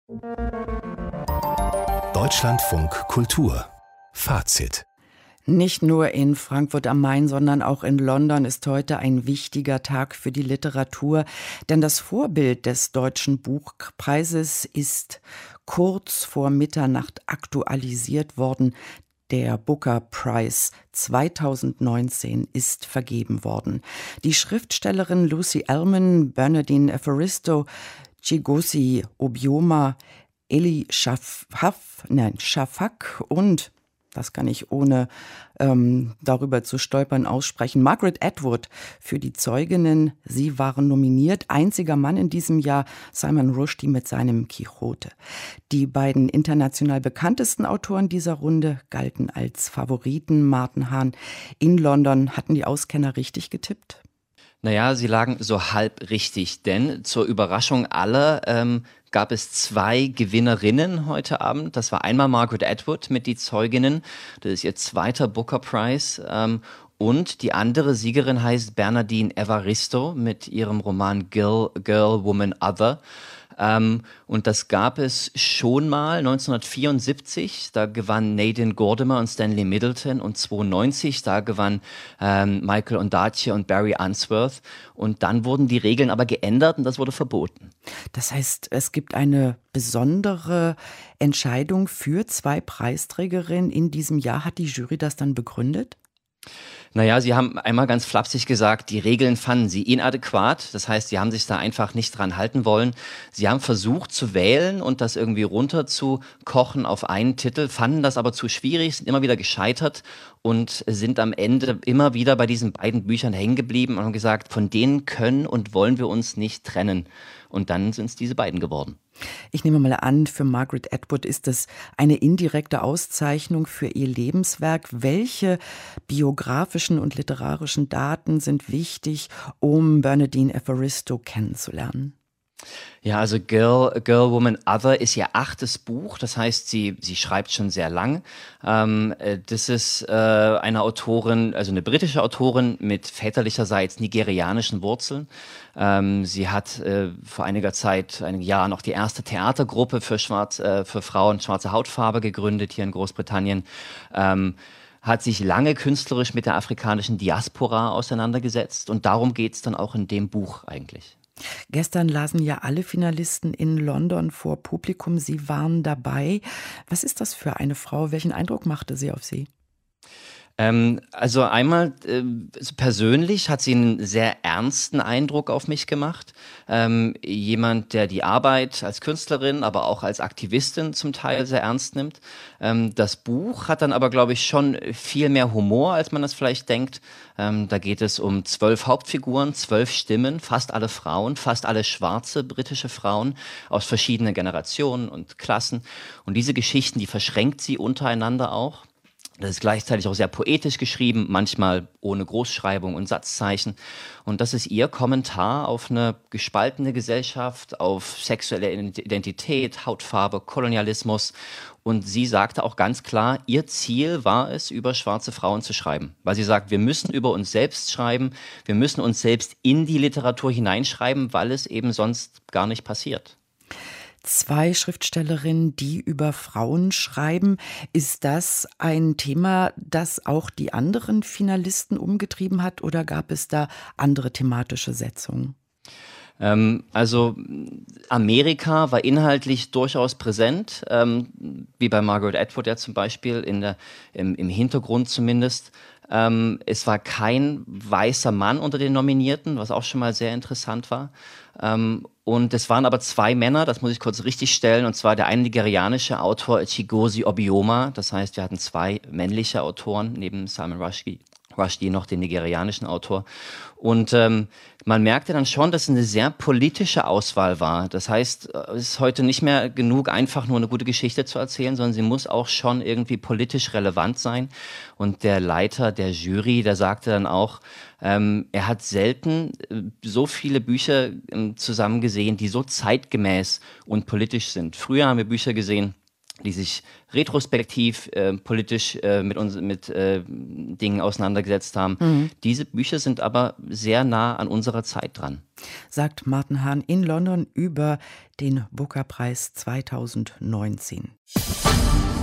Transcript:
Deutschlandfunk Kultur Fazit. Nicht nur in Frankfurt am Main, sondern auch in London ist heute ein wichtiger Tag für die Literatur, denn das Vorbild des Deutschen Buchpreises ist kurz vor Mitternacht aktualisiert worden. Der Booker Prize 2019 ist vergeben worden. Die Schriftstellerin Lucy Ellmann, Bernardine Evaristo, Chigozie Obioma, Eli Shafak und, das kann ich ohne darüber zu stolpern aussprechen, Margaret Atwood für die Zeuginnen. Sie waren nominiert. Einziger Mann in diesem Jahr, Salman Rushdie mit seinem Quixote. Die beiden international bekanntesten Autoren dieser Runde galten als Favoriten. Martin Hahn, in London hatten die Auskenner richtig getippt? Naja, sie lagen so halb richtig, denn zur Überraschung aller gab es 2 Gewinnerinnen heute Abend. Das war einmal Margaret Atwood mit Die Zeuginnen, das ist ihr 2. Booker Prize. Und die andere Siegerin heißt Bernardine Evaristo mit ihrem Roman Girl, Woman, Other. Und das gab es schon mal 1974, da gewann Nadine Gordimer und Stanley Middleton, und 1992, da gewann Michael Ondaatje und Barry Unsworth, und dann wurden die Regeln aber geändert und das wurde verboten. Das heißt, es gibt eine besondere Entscheidung für 2 Preisträgerinnen in diesem Jahr. Hat die Jury das dann begründet? Naja, sie haben einmal ganz flapsig gesagt, die Regeln fanden sie inadäquat. Das heißt, sie haben sich da einfach nicht dran halten wollen. Sie haben versucht zu wählen und das irgendwie runterzukochen auf einen Titel, fanden das aber zu schwierig, sind immer wieder gescheitert und sind am Ende immer wieder bei diesen beiden Büchern hängen geblieben und haben gesagt, von denen können und wollen wir uns nicht trennen. Und dann sind es diese beiden geworden. Ich nehme mal an, für Margaret Atwood ist es eine indirekte Auszeichnung für ihr Lebenswerk. Welche biografischen und literarischen Daten sind wichtig, um Bernardine Evaristo kennenzulernen? Ja, also Girl, Woman, Other ist ihr 8. Buch. Das heißt, sie schreibt schon sehr lang. Das ist eine Autorin, also eine britische Autorin mit väterlicherseits nigerianischen Wurzeln. Sie hat vor einiger Zeit, einigen Jahren, noch die erste Theatergruppe für Frauen schwarze Hautfarbe gegründet hier in Großbritannien. Hat sich lange künstlerisch mit der afrikanischen Diaspora auseinandergesetzt. Und darum geht's dann auch in dem Buch eigentlich. Gestern lasen ja alle Finalisten in London vor Publikum. Sie waren dabei. Was ist das für eine Frau? Welchen Eindruck machte sie auf Sie? Also einmal persönlich hat sie einen sehr ernsten Eindruck auf mich gemacht. Jemand, der die Arbeit als Künstlerin, aber auch als Aktivistin zum Teil sehr ernst nimmt. Das Buch hat dann aber, glaube ich, schon viel mehr Humor, als man das vielleicht denkt. Da geht es um 12 Hauptfiguren, 12 Stimmen, fast alle Frauen, fast alle schwarze britische Frauen aus verschiedenen Generationen und Klassen. Und diese Geschichten, die verschränkt sie untereinander auch. Das ist gleichzeitig auch sehr poetisch geschrieben, manchmal ohne Großschreibung und Satzzeichen. Und das ist ihr Kommentar auf eine gespaltene Gesellschaft, auf sexuelle Identität, Hautfarbe, Kolonialismus. Und sie sagte auch ganz klar, ihr Ziel war es, über schwarze Frauen zu schreiben. Weil sie sagt, wir müssen über uns selbst schreiben, wir müssen uns selbst in die Literatur hineinschreiben, weil es eben sonst gar nicht passiert. 2 Schriftstellerinnen, die über Frauen schreiben. Ist das ein Thema, das auch die anderen Finalisten umgetrieben hat, oder gab es da andere thematische Setzungen? Also Amerika war inhaltlich durchaus präsent, wie bei Margaret Atwood ja zum Beispiel, im Hintergrund zumindest. Es war kein weißer Mann unter den Nominierten, was auch schon mal sehr interessant war. Und es waren aber 2 Männer, das muss ich kurz richtigstellen, und zwar der eine nigerianische Autor Chigozie Obioma. Das heißt, wir hatten 2 männliche Autoren neben Salman Rushdie noch den nigerianischen Autor. Und man merkte dann schon, dass es eine sehr politische Auswahl war. Das heißt, es ist heute nicht mehr genug, einfach nur eine gute Geschichte zu erzählen, sondern sie muss auch schon irgendwie politisch relevant sein. Und der Leiter der Jury, der sagte dann auch, er hat selten so viele Bücher zusammen gesehen, die so zeitgemäß und politisch sind. Früher haben wir Bücher gesehen, die sich retrospektiv politisch mit Dingen auseinandergesetzt haben. Diese Bücher sind aber sehr nah an unserer Zeit dran. Sagt Martin Hahn in London über den Booker-Preis 2019.